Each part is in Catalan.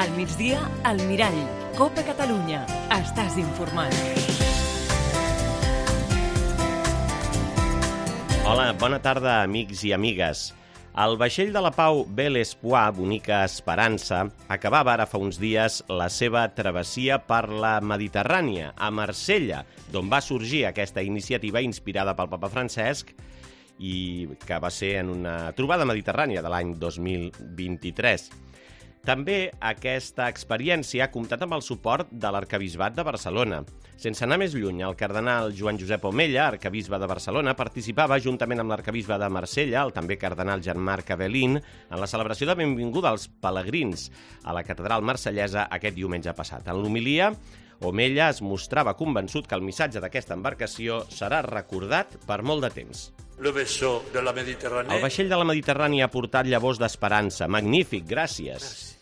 Al migdia, al Mirall. Copa Catalunya. Estàs informat. Hola, bona tarda, amics i amigues. El vaixell de la pau Bel Espoir, bonica esperança, acabava ara fa uns dies la seva travessia per la Mediterrània, a Marsella, d'on va sorgir aquesta iniciativa inspirada pel papa Francesc i que va ser en una trobada mediterrània de l'any 2023. També aquesta experiència ha comptat amb el suport de l'Arquebisbat de Barcelona. Sense anar més lluny, el cardenal Joan Josep Omella, arquebisbe de Barcelona, participava juntament amb l'arquebisbe de Marsella, el també cardenal Jean-Marc Avelin, en la celebració de benvinguda als pelegrins a la catedral marsellesa aquest diumenge passat. En l'homilia, Omella es mostrava convençut que el missatge d'aquesta embarcació serà recordat per molt de temps. El vaixell de la Mediterrània ha portat llavors d'esperança. Magnífic, gràcies.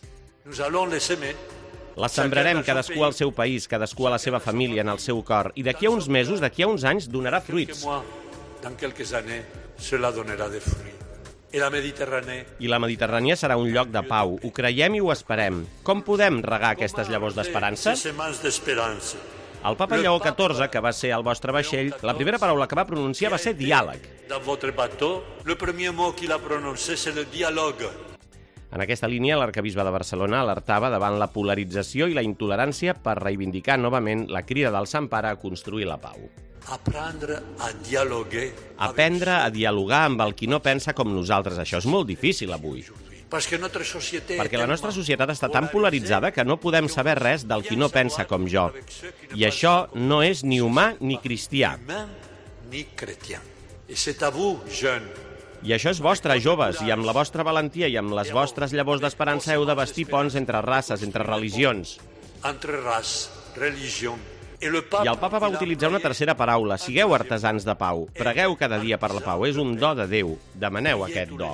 Les sembrarem cadascú al seu país, cadascú a la seva família, en el seu cor. I d'aquí a uns mesos, d'aquí a uns anys, donarà fruits. I la Mediterrània serà un lloc de pau. Ho creiem i ho esperem. Com podem regar aquestes llavors d'esperança? El papa Lleó XIV, que va ser al vostre vaixell, la primera paraula que va pronunciar va ser diàleg. En aquesta línia, l'arquebisbe de Barcelona alertava davant la polarització i la intolerància per reivindicar novament la crida del Sant Pare a construir la pau. Aprendre a dialogar amb el qui no pensa com nosaltres. Això és molt difícil avui. Perquè la nostra societat està tan polaritzada que no podem saber res del qui no pensa com jo. I això no és ni humà ni cristià. I això és vostre, joves, i amb la vostra valentia i amb les vostres llavors d'esperança heu de bastir ponts entre races, entre religions. I el papa va utilitzar una tercera paraula. Sigueu artesans de pau. Pregueu cada dia per la pau. És un do de Déu. Demaneu aquest do.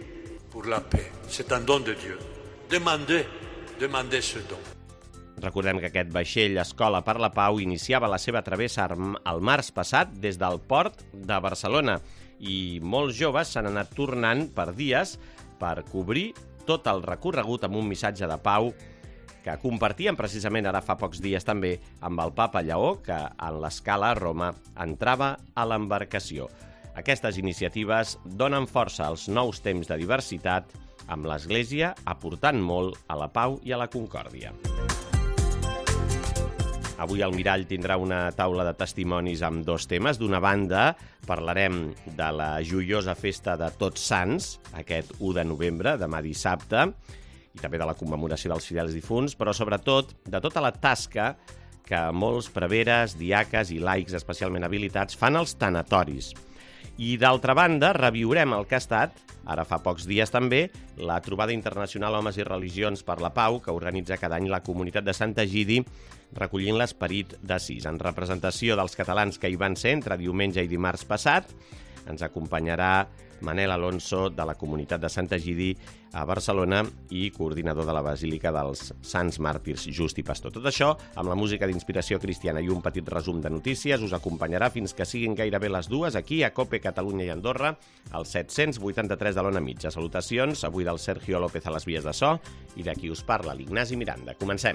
Recordem que aquest vaixell Escola per la Pau iniciava la seva travessa al març passat des del port de Barcelona i molts joves s'han anat tornant per dies per cobrir tot el recorregut amb un missatge de pau que compartien precisament ara fa pocs dies també amb el papa Lleó, que en l'escala a Roma entrava a l'embarcació. Aquestes iniciatives donen força als nous temps de diversitat, amb l'Església aportant molt a la pau i a la concòrdia. Avui el Mirall tindrà una taula de testimonis amb dos temes. D'una banda, parlarem de la joiosa festa de Tots Sants, aquest 1 de novembre, demà dissabte, i també de la commemoració dels fidels difunts, però sobretot de tota la tasca que molts preveres, diaques i laics especialment habilitats fan als tanatoris. I d'altra banda, reviurem el que ha estat, ara fa pocs dies també, la trobada internacional Homes i Religions per la Pau, que organitza cada any la comunitat de Sant Egidi, recollint l'esperit d'Assís. En representació dels catalans que hi van ser entre diumenge i dimarts passat, ens acompanyarà Manel Alonso, de la comunitat de Sant Egidi a Barcelona i coordinador de la Basílica dels Sants Màrtirs Just i Pastor. Tot això, amb la música d'inspiració cristiana i un petit resum de notícies, us acompanyarà fins que siguin gairebé les 2 aquí a Cope Catalunya i Andorra, al 783 de l'Ona Mitja. Salutacions, avui del Sergio López a les vies de so i de qui us parla, l'Ignasi Miranda. Comencem.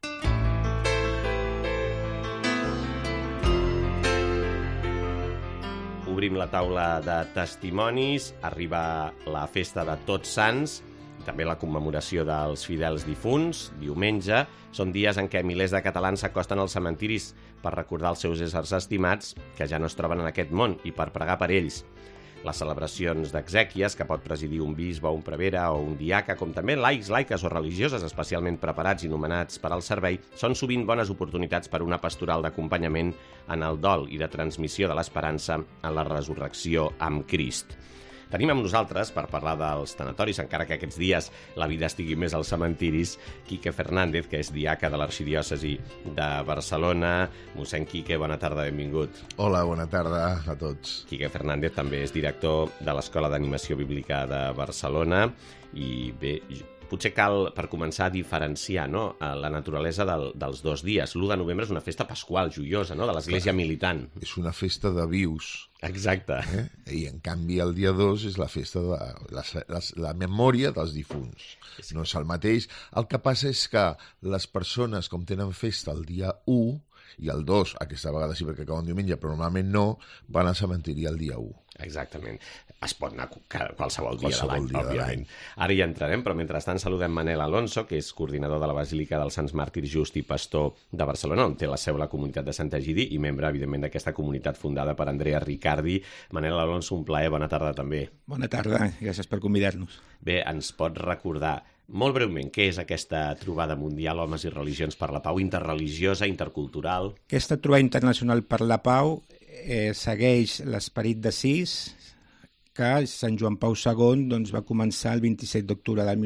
Obrim la taula de testimonis, arriba la festa de Tots Sants, i també la commemoració dels fidels difunts, diumenge. Són dies en què milers de catalans s'acosten als cementiris per recordar els seus éssers estimats que ja no es troben en aquest món i per pregar per ells. Les celebracions d'exèquies que pot presidir un bisbe, un prevere o un diaca, com també laics, laiques o religioses especialment preparats i nomenats per al servei, són sovint bones oportunitats per una pastoral d'acompanyament en el dol i de transmissió de l'esperança en la resurrecció amb Crist. Tenim amb nosaltres, per parlar dels tanatoris, encara que aquests dies la vida estigui més als cementiris, Quique Fernández, que és diaca de l'Arxidiòcesi de Barcelona. Mossèn Quique, bona tarda, benvingut. Hola, bona tarda a tots. Quique Fernández també és director de l'Escola d'Animació Bíblica de Barcelona i bé, potser cal, per començar, a diferenciar, no?, la naturalesa dels 2 dies. L'1 de novembre és una festa pasqual, joiosa, no?, de l'Església militant. És una festa de vius. Exacte. I, en canvi, el dia 2 és la festa de la memòria dels difunts. No és el mateix. El que passa és que les persones, com tenen festa el dia 1, i el 2, aquesta vegada sí perquè cau un diumenge, però normalment no, van al cementiri el dia 1. Exactament. Es pot anar qualsevol dia de l'any, òbviament. Ara hi entrarem, però mentrestant saludem Manel Alonso, que és coordinador de la Basílica dels Sants Màrtirs Just i Pastor de Barcelona, on té la seu la comunitat de Sant Egidi i membre, evidentment, d'aquesta comunitat fundada per Andrea Riccardi. Manel Alonso, un plaer, bona tarda també. Bona tarda, gràcies per convidar-nos. Bé, ens pot recordar molt breument què és aquesta trobada mundial Homes i Religions per la Pau, interreligiosa, intercultural? Aquesta trobada internacional per la Pau segueix l'esperit d'Assís, que Sant Joan Pau II va començar el 27 d'octubre del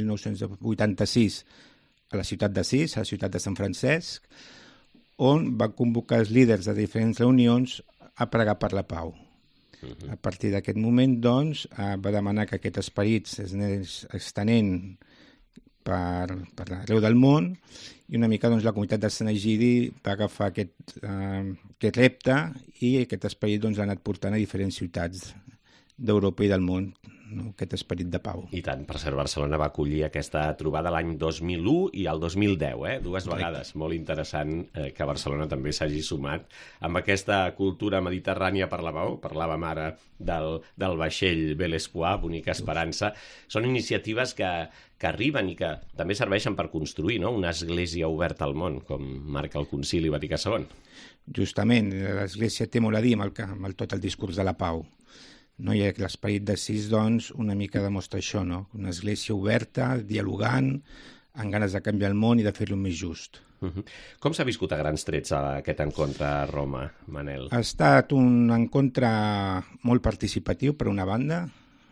1986 a la ciutat d'Assís, a la ciutat de Sant Francesc, on va convocar els líders de diferents reunions a pregar per la pau. A partir d'aquest moment, doncs, va demanar que aquest esperit s'anés estenent per arreu del món i una mica doncs, la comunitat de Sant Egidi va agafar aquest repte i aquest esperit l'ha anat portant a diferents ciutats d'Europa i del món, no? Aquest esperit de pau. I tant, per cert, Barcelona va acollir aquesta trobada l'any 2001 i el 2010, dues vegades. Molt interessant que Barcelona també s'hagi sumat amb aquesta cultura mediterrània per la pau. Parlàvem ara del vaixell Bel Espoir, Bonica Esperança. Són iniciatives que arriben i que també serveixen per construir, no?, una església oberta al món, com marca el Concili Vaticà II. Justament, l'església té molt a dir amb tot el discurs de la pau. No? I l'esperit d'Assís, doncs, una mica demostra això, no? Una església oberta, dialogant, amb ganes de canviar el món i de fer-lo més just. Com s'ha viscut a grans trets aquest encontre a Roma, Manel? Ha estat un encontre molt participatiu, per una banda,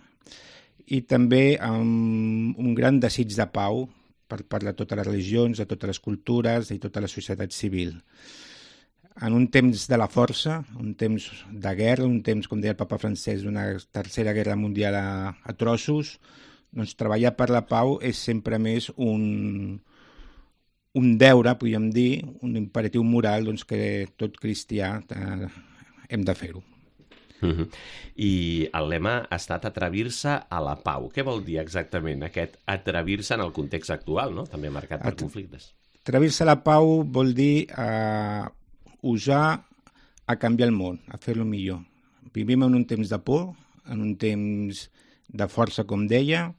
i també amb un gran desig de pau per part de totes les religions, de totes les cultures i tota la societat civil. En un temps de la força, un temps de guerra, un temps, com deia el papa Francesc, d'una tercera guerra mundial a trossos, doncs treballar per la pau és sempre més un deure, podríem dir, un imperatiu moral doncs, que tot cristià hem de fer-ho. I el lema ha estat atrevir-se a la pau. Què vol dir exactament aquest atrevir-se en el context actual, no? També marcat per conflictes? Atrevir-se a la pau vol dir usar a canviar el món, a fer-lo millor. Vivim en un temps de por, en un temps de força, com deia,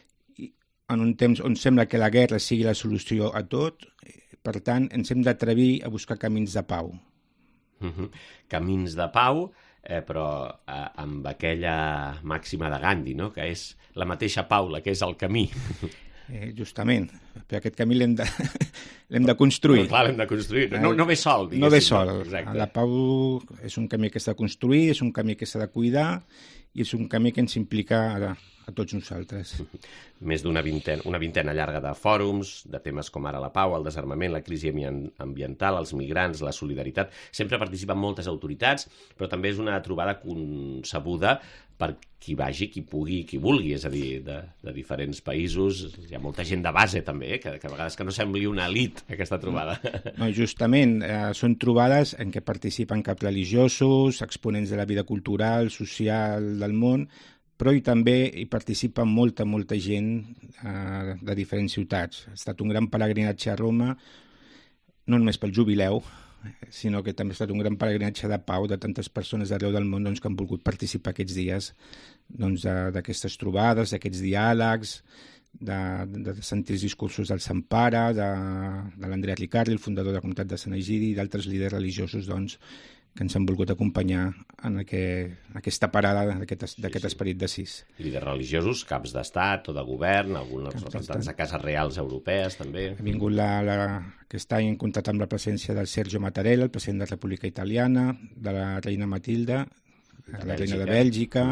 en un temps on sembla que la guerra sigui la solució a tot. Per tant, ens hem d'atrevir a buscar camins de pau. Camins de pau, però amb aquella màxima de Gandhi, no?, que és la mateixa pau, la que és el camí. Justament, però aquest camí l'hem de construir. Clar, l'hem de construir, no ve sol, diguéssim. No ve sol. La pau és un camí que s'ha de construir, és un camí que s'ha de cuidar i és un camí que ens implica a tots nosaltres. Més d'una vintena llarga de fòrums, de temes com ara la pau, el desarmament, la crisi ambiental, els migrants, la solidaritat. Sempre participen moltes autoritats, però també és una trobada concebuda per qui vagi, qui pugui, qui vulgui, és a dir, de diferents països. Hi ha molta gent de base, també, que a vegades que no sembli una elit, aquesta trobada. No, justament, són trobades en què participen caps religiosos, exponents de la vida cultural, social del món, però també hi participa molta gent de diferents ciutats. Ha estat un gran pelegrinatge a Roma, no només pel jubileu, sinó que també ha estat un gran pelegrinatge de pau de tantes persones d'arreu del món que han volgut participar aquests dies d'aquestes trobades, d'aquests diàlegs, de sentir els discursos del Sant Pare, de l'Andrea Riccardi, el fundador de la comunitat de Sant Egidi, i d'altres líders religiosos que ens han volgut acompanyar en aquesta parada d'aquest esperit d'Assís. Líders religiosos, caps d'estat o de govern, alguns representants de cases reals europees, també. Ha vingut aquest any en contacte amb la presència del Sergio Mattarella, el president de la República Italiana, de la reina Matilda, la reina de Bèlgica,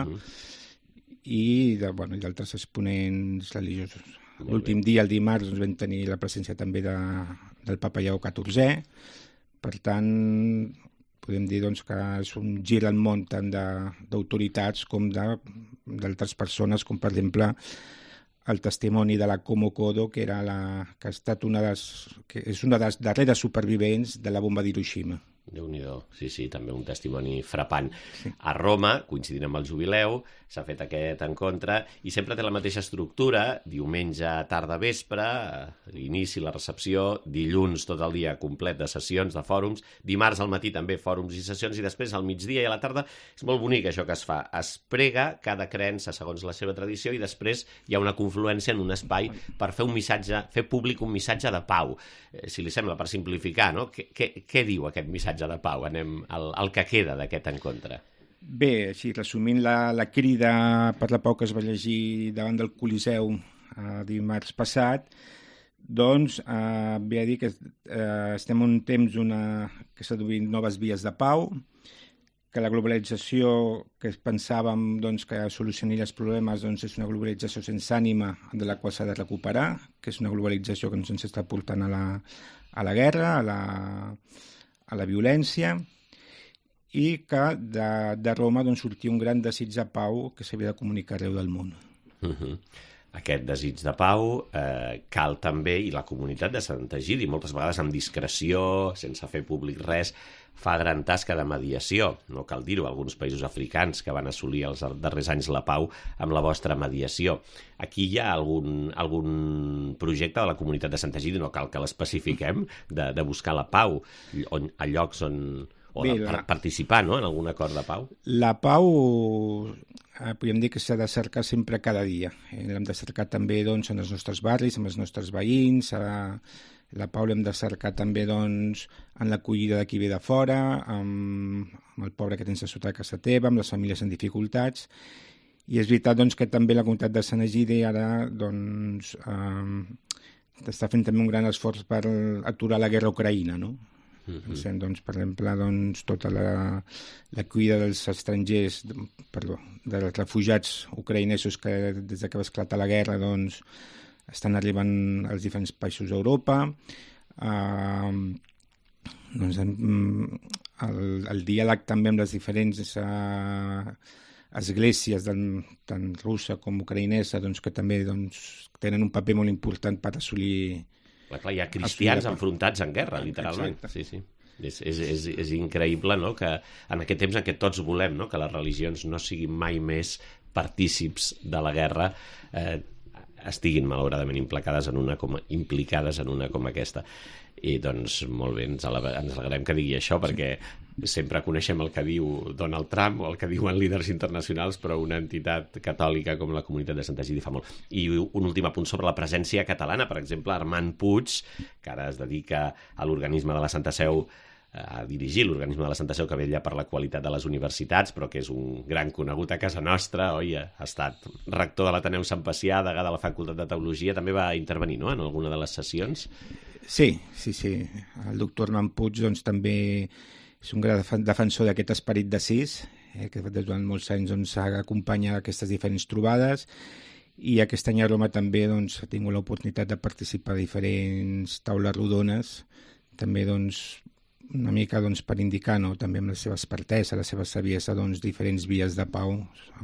i d'altres exponents religiosos. L'últim dia, el dimarts, vam tenir la presència també del papa Lleó XIV. Per tant, podem dir que és un gir al món tant d'autoritats com d'altres persones, com per exemple el testimoni de la Como Kodo, que ha estat que és una de les darreres supervivents de la bomba d'Hiroshima. Déu-n'hi-do, sí, també un testimoni frapant. Sí. A Roma, coincidint amb el jubileu, s'ha fet aquest encontre i sempre té la mateixa estructura: diumenge tarda vespre, l'inici, la recepció, dilluns tot el dia complet de sessions, de fòrums, dimarts al matí també fòrums i sessions, i després al migdia i a la tarda és molt bonic això que es fa. Es prega cada creença segons la seva tradició i després hi ha una confluència en un espai per fer un missatge, fer públic un missatge de pau. Si li sembla, per simplificar, no? Què diu aquest missatge de pau? Anem al que queda d'aquest encontre. Bé, així, resumint la crida per la pau que es va llegir davant del Coliseu dimarts passat, doncs ve a dir que estem en un temps que s'ha d'obrir noves vies de pau, que la globalització que pensàvem doncs, que solucionaria els problemes doncs, és una globalització sense ànima de la qual s'ha de recuperar, que és una globalització que ens està portant a la guerra, a la violència, i que de Roma doncs, sortia un gran desig de pau que s'havia de comunicar arreu del món. Aquest desig de pau cal també, i la comunitat de Sant Egidi, moltes vegades amb discreció, sense fer públic res, fa gran tasca de mediació. No cal dir-ho, alguns països africans que van assolir els darrers anys la pau amb la vostra mediació. Aquí hi ha algun projecte de la comunitat de Sant Egidi, no cal que l'especifiquem, de buscar la pau a llocs on... participar, no?, en algun acord de pau? La pau, podríem dir que s'ha de cercar sempre cada dia. L'hem de cercar també doncs, en els nostres barris, amb els nostres veïns. La pau l'hem de cercar també doncs, en l'acollida de qui ve de fora, amb el pobre que tens a sota de casa teva, amb les famílies en dificultats. I és veritat doncs, que també la comunitat de Sant Egidi ara doncs, està fent també un gran esforç per aturar la guerra a Ucraïna, no? Doncs, per exemple, doncs, tota l'acollida dels estrangers, dels refugiats ucraïnesos que des que va esclatar la guerra doncs, estan arribant als diferents països d'Europa. Doncs, el diàleg també amb les diferents esglésies, tant russa com ucraïnesa, doncs, que també doncs, tenen un paper molt important per assolir... Clar, hi ha cristians enfrontats en guerra, literalment. Sí. És increïble, no?, que en aquest temps en què tots volem, no?, que les religions no siguin mai més partícips de la guerra, estiguin malauradament implicades en una com aquesta. I doncs molt bé, ens alegrem que digui això, perquè sempre coneixem el que diu Donald Trump o el que diuen líders internacionals, però una entitat catòlica com la comunitat de Sant Egidi fa molt. I un últim apunt sobre la presència catalana. Per exemple, Armand Puig, que ara es dedica a l'organisme de la Santa Seu, a dirigir l'organisme de la Santa Seu que vetlla per la qualitat de les universitats, però que és un gran conegut a casa nostra, oi? Ha estat rector de l'Ateneu Sant Pacià, degà de la Facultat de Teologia, també va intervenir, no?, en alguna de les sessions. Sí. El doctor Armand Puig doncs, també és un gran defensor d'aquest esperit de sis, que durant molts anys doncs, acompanya aquestes diferents trobades, i aquest any a Roma també doncs, ha tingut l'oportunitat de participar a diferents taules rodones, també doncs, una mica doncs, per indicar, no?, també amb la seva expertesa, la seva saviesa, doncs, diferents vies de pau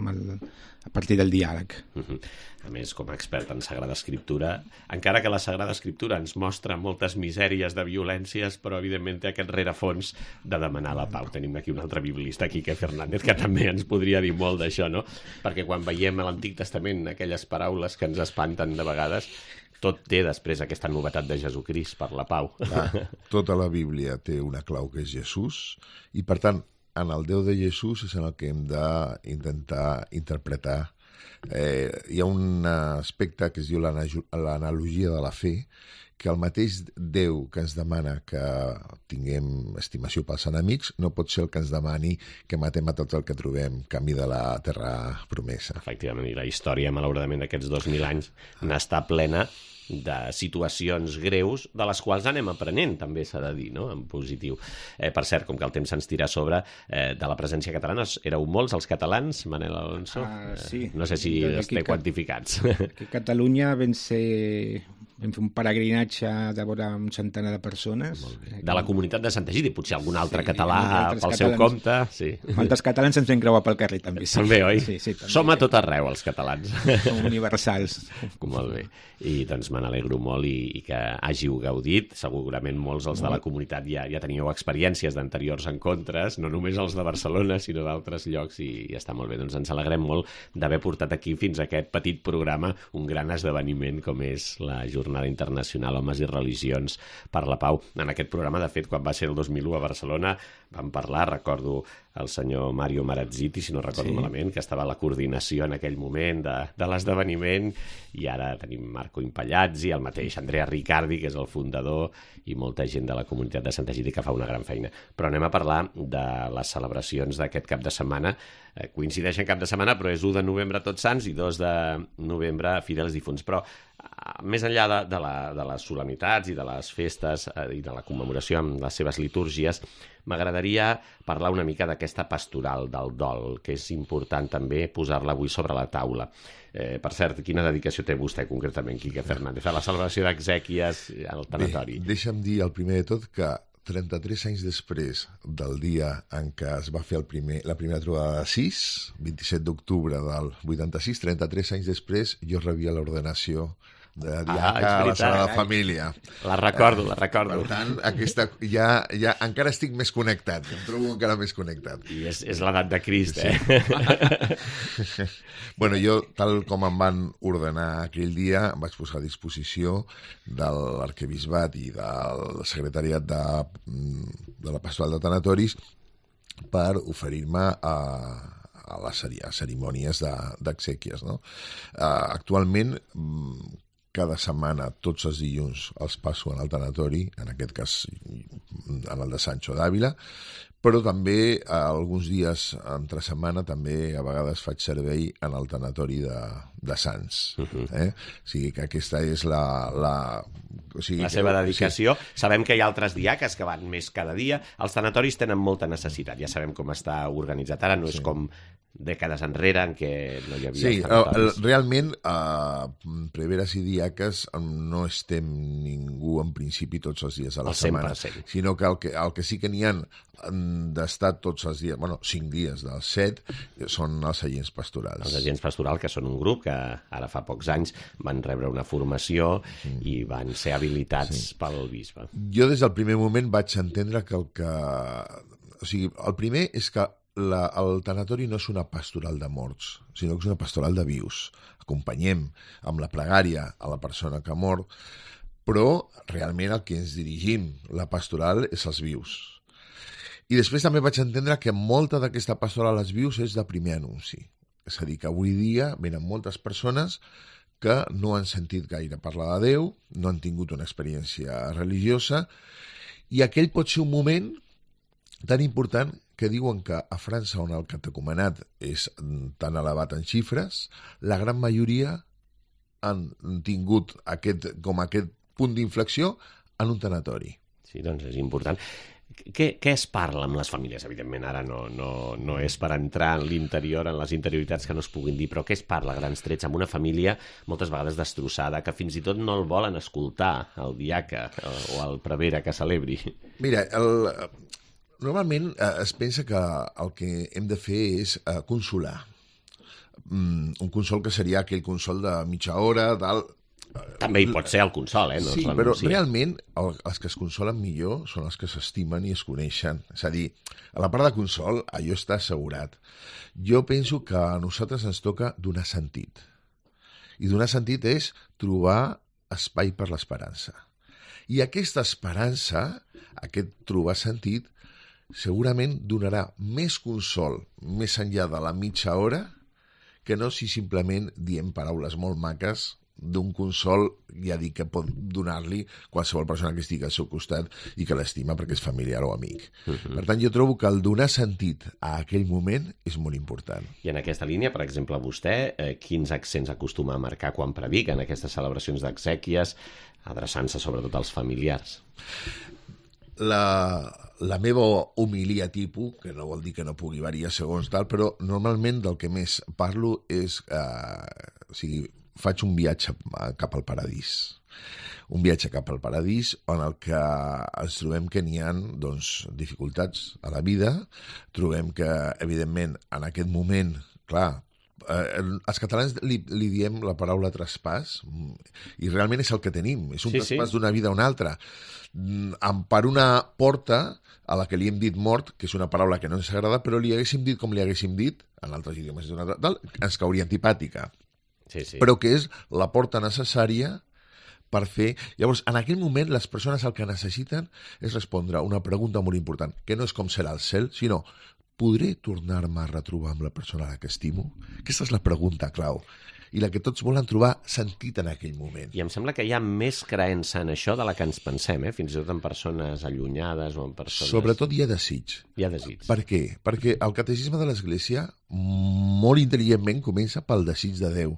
a partir del diàleg. A més, com a expert en Sagrada Escriptura, encara que la Sagrada Escriptura ens mostra moltes misèries de violències, però evidentment té aquest rerefons de demanar la pau. Tenim aquí un altre biblista, Quique Fernández, que també ens podria dir molt d'això, no? Perquè quan veiem a l'Antic Testament aquelles paraules que ens espanten de vegades, tot té després aquesta novetat de Jesucrist per la pau. Tota la Bíblia té una clau que és Jesús, i per tant, en el Déu de Jesús és en el que hem d'intentar interpretar. Hi ha un aspecte que es diu l'analogia de la fe, que el mateix Déu que ens demana que tinguem estimació pels enemics no pot ser el que ens demani que matem a tot el que trobem camí de la terra promesa. Efectivament, i la història, malauradament, d'aquests 2.000 anys n'està plena de situacions greus, de les quals anem aprenent, també s'ha de dir, no?, en positiu. Per cert, com que el temps se'ns tira a sobre, de la presència catalana, éreu molts els catalans, Manel Alonso? Sí. No sé si els té quantificats. Aquí a Catalunya vam ser vam fer un peregrinatge de vora un centenar de persones. De la comunitat de Sant Egidi, potser algun altre català pel seu compte. Sí. Altres catalans ens vam creuar pel carrer, també. Sí. També, oi? Sí, també. Som a tot arreu, els catalans. Som universals. Molt bé. I doncs me n'alegro molt i que hàgiu gaudit. Segurament molts els de la comunitat ja teníeu experiències d'anteriors encontres, no només els de Barcelona, sinó d'altres llocs, i està molt bé. Doncs ens alegrem molt d'haver portat aquí fins a aquest petit programa un gran esdeveniment com és la Jornada Internacional Homes i Religions per la Pau. En aquest programa, de fet, quan va ser el 2001 a Barcelona, vam parlar, recordo el senyor Mario Marazziti, si no recordo malament, que estava a la coordinació en aquell moment de l'esdeveniment, i ara tenim Marco Impallazzi, el mateix Andrea Riccardi, que és el fundador, i molta gent de la comunitat de Sant Egidi que fa una gran feina. Però anem a parlar de les celebracions d'aquest cap de setmana. Coincideixen cap de setmana, però és 1 de novembre Tots Sants i 2 de novembre Fidels Difunts. Però més enllà de les solemnitats i de les festes i de la commemoració amb les seves litúrgies, m'agradaria parlar una mica d'aquesta pastoral del dol, que és important també posar-la avui sobre la taula. Per cert, quina dedicació té vostè concretament, Quique Fernández, a la celebració d'exèquies al tanatori? Bé, deixa'm dir el primer de tot que 33 anys després del dia en què es va fer la primera trobada de 6, 27 d'octubre del 86, 33 anys després jo rebia l'ordenació de diaca a la Sagrada Família. La recordo. Per tant, ja encara estic més connectat, em trobo encara més connectat. I és l'edat de Crist, eh? Sí. Bueno, jo, tal com em van ordenar aquell dia, em vaig posar a disposició de l'arquebisbat i del secretariat de la pastoral de tanatoris per oferir-me a les cerimònies d'exèquies, no? Actualment, cada setmana, tots els dilluns, els passo en el tanatori, en aquest cas en el de Sancho d'Àvila, però també alguns dies entre setmana també a vegades faig servei en el tanatori de Sants. O sigui que aquesta és la seva dedicació. Sí. Sabem que hi ha altres diaques que van més cada dia. Els tanatoris tenen molta necessitat. Ja sabem com està organitzat ara, no és com dècades enrere en què no hi havia... Sí, realment preveres i diaques no estem ningú en principi tots els dies a la setmana, sinó que el que sí que n'hi han d'estar tots els dies, 5 dies dels 7 són els agents pastorals. Els agents pastorals, que són un grup que ara fa pocs anys van rebre una formació i van ser habilitats pel bisbe. Jo des del primer moment vaig entendre que el primer és que el tanatori no és una pastoral de morts, sinó que és una pastoral de vius. Acompanyem amb la pregària a la persona que ha mort, però realment el que ens dirigim, la pastoral, és als vius. I després també vaig entendre que molta d'aquesta pastoral als vius és de primer anunci. És a dir, que avui dia venen moltes persones que no han sentit gaire parlar de Déu, no han tingut una experiència religiosa, i aquell pot ser un moment tan important que diuen que a França, on el catecumenat és tan elevat en xifres, la gran majoria han tingut aquest punt d'inflexió en un tanatori. Sí, doncs és important. Què es parla amb les famílies? Evidentment, ara no és per entrar en l'interior, en les interioritats que no es puguin dir, però què es parla a grans trets amb una família moltes vegades destrossada, que fins i tot no el volen escoltar, el diaca o el prevere que celebri? Mira, normalment es pensa que el que hem de fer és consolar. Un consol que seria aquell consol de mitja hora, També hi pot ser el consol, no? Sí, però realment els que es consolen millor són els que s'estimen i es coneixen. És a dir, a la part de consol, allò està assegurat. Jo penso que a nosaltres ens toca donar sentit. I donar sentit és trobar espai per l'esperança. I aquesta esperança, aquest trobar sentit, segurament donarà més consol més enllà de la mitja hora que no si simplement diem paraules molt maques d'un consol, ja dic, que pot donar-li qualsevol persona que estigui al seu costat i que l'estima perquè és familiar o amic. Per tant, jo trobo que el donar sentit a aquell moment és molt important. I en aquesta línia, per exemple, vostè, quins accents acostuma a marcar quan predica en aquestes celebracions d'exèquies, adreçant-se sobretot als familiars? La meva homilia tipus, que no vol dir que no pugui variar segons tal, però normalment del que més parlo és faig un viatge cap al paradís. Un viatge cap al paradís en el que ens trobem que n'hi ha dificultats a la vida, trobem que, evidentment, en aquest moment, clar, els catalans li diem la paraula traspàs i realment és el que tenim, és un traspàs d'una vida a una altra. Per una porta a la que li hem dit mort, que és una paraula que no ens agrada, però li haguéssim dit com li haguéssim dit, en altres idiomes ens cauria antipàtica, però que és la porta necessària per fer... Llavors, en aquell moment, les persones el que necessiten és respondre una pregunta molt important, que no és com serà el cel, sinó podré tornar-me a retrobar amb la persona a la que estimo? Aquesta és la pregunta clau i la que tots volen trobar sentit en aquell moment. I em sembla que hi ha més creença en això de la que ens pensem, fins i tot en persones allunyades o en persones... Sobretot hi ha desig. Hi ha desig. Per què? Perquè el catecisme de l'Església molt intel·ligentment comença pel desig de Déu.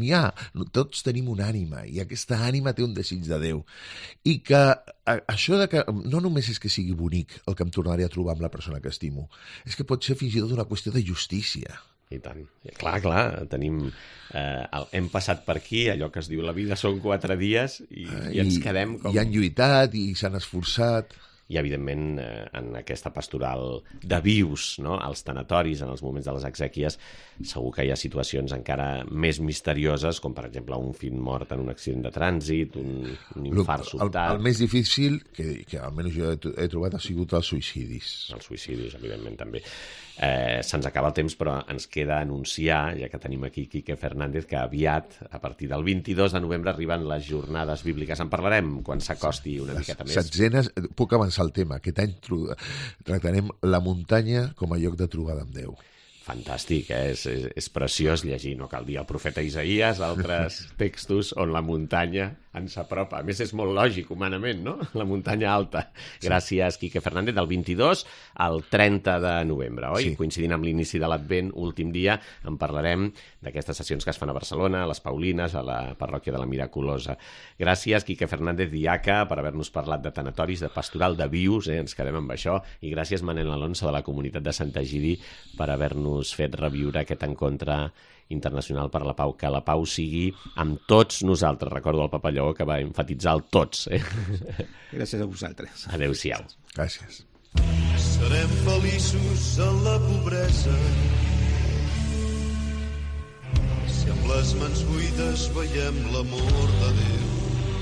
Tots tenim una ànima i aquesta ànima té un desig de Déu. I que això de que no només és que sigui bonic el que em tornaré a trobar amb la persona que estimo, és que pot ser fins i tot una qüestió de justícia. I tant. Clar, tenim... hem passat per aquí, allò que es diu la vida són 4 dies i ens quedem com... I han lluitat i s'han esforçat... I, evidentment, en aquesta pastoral de vius, no? Als tanatoris, en els moments de les exèquies, segur que hi ha situacions encara més misterioses, com, per exemple, un fill mort en un accident de trànsit, un infart sobtat... El més difícil, que almenys jo he trobat, ha sigut els suïcidis. Els suïcidis, evidentment, també. Se'ns acaba el temps, però ens queda anunciar, ja que tenim aquí Quique Fernández, que aviat, a partir del 22 de novembre, arriben les jornades bíbliques. En parlarem quan s'acosti una miqueta més. Setzenes, puc avançar el tema. Aquest any tractarem la muntanya com a lloc de trobada amb Déu. Fantàstic, és preciós llegir, no cal dir el profeta Isaïes, altres textos on la muntanya ens apropa. A més, és molt lògic, humanament, no? La muntanya alta. Gràcies, Quique Fernández, del 22 al 30 de novembre, oi? Sí. Coincidint amb l'inici de l'Advent, últim dia, en parlarem d'aquestes sessions que es fan a Barcelona, a les Paulines, a la parròquia de la Miraculosa. Gràcies, Quique Fernández Diaca, per haver-nos parlat de tanatoris, de pastoral de vius, ens quedem amb això, i gràcies, Manel Alonso, de la comunitat de Sant Egidi, per haver-nos fet reviure aquest encontre internacional per la pau, que la pau sigui amb tots nosaltres. Recordo el Papa Lleó que va enfatitzar el tots. Gràcies a vosaltres. Adéu-siau. Gràcies. Serem feliços en la pobresa si amb les mans buides veiem l'amor de Déu,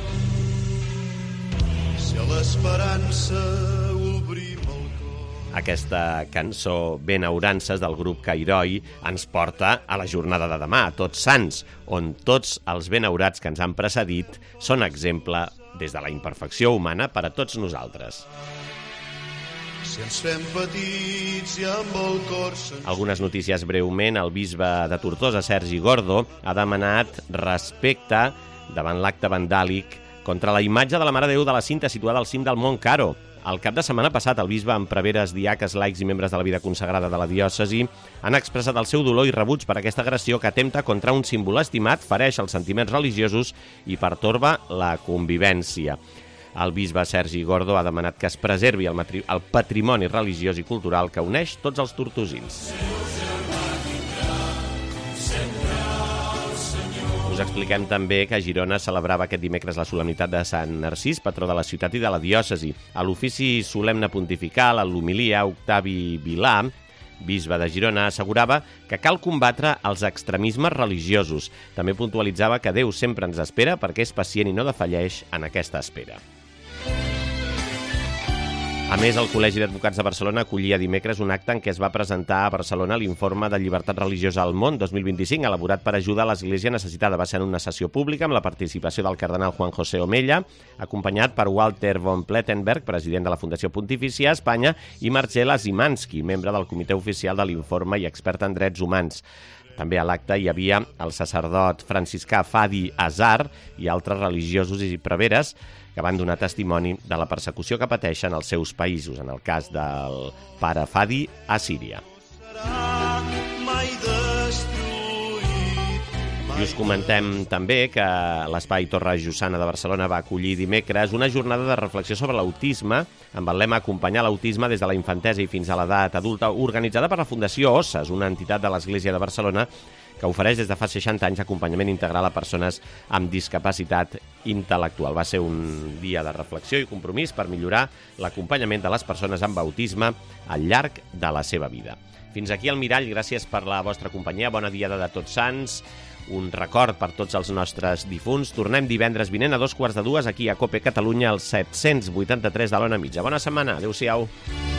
si a l'esperança obrim el cor. Aquesta cançó Benaurances del grup Cairoi ens porta a la jornada de demà, a Tots Sants, on tots els benaurats que ens han precedit són exemple des de la imperfecció humana per a tots nosaltres. Si ens fem petits i amb el cor Algunes notícies breument. El bisbe de Tortosa, Sergi Gordo, ha demanat respecte davant l'acte vandàlic contra la imatge de la Mare de Déu de la Cinta situada al cim del Mont Caro. El cap de setmana passat, el bisbe, amb preveres, diaques, laics i membres de la vida consagrada de la diòcesi han expressat el seu dolor i rebuig per aquesta agressió que atempta contra un símbol estimat, fereix els sentiments religiosos i pertorba la convivència. El bisbe Sergi Gordo ha demanat que es preservi el patrimoni religiós i cultural que uneix tots els tortosins. Us expliquem també que Girona celebrava aquest dimecres la solemnitat de Sant Narcís, patró de la ciutat i de la diòcesi. A l'ofici solemne pontifical, a l'homilia, Octavi Vilà, bisbe de Girona, assegurava que cal combatre els extremismes religiosos. També puntualitzava que Déu sempre ens espera perquè és pacient i no defalleix en aquesta espera. A més, el Col·legi d'Advocats de Barcelona acollia dimecres un acte en què es va presentar a Barcelona l'informe de llibertat religiosa al món 2025, elaborat per ajudar a l'Església necessitada. Va ser en una sessió pública amb la participació del cardenal Juan José Omella, acompanyat per Walter von Plettenberg, president de la Fundació Pontifícia a Espanya, i Marcela Zimanski, membre del comitè oficial de l'informe i expert en drets humans. També a l'acte hi havia el sacerdot franciscà Fadi Azar i altres religiosos i preveres que van donar testimoni de la persecució que pateixen els seus països, en el cas del pare Fadi a Síria. I us comentem també que l'Espai Torre Jussana de Barcelona va acollir dimecres una jornada de reflexió sobre l'autisme amb el lema Acompanyar l'autisme des de la infantesa i fins a l'edat adulta, organitzada per la Fundació Osses, una entitat de l'Església de Barcelona que ofereix des de fa 60 anys acompanyament integral a persones amb discapacitat intel·lectual. Va ser un dia de reflexió i compromís per millorar l'acompanyament de les persones amb autisme al llarg de la seva vida. Fins aquí el Mirall, gràcies per la vostra companyia, bona diada de Tots Sants, un record per tots els nostres difunts. Tornem divendres vinent a 2:15 aquí a COPE Catalunya, al 783 de l'Ona Mitja. Bona setmana, adéu-siau.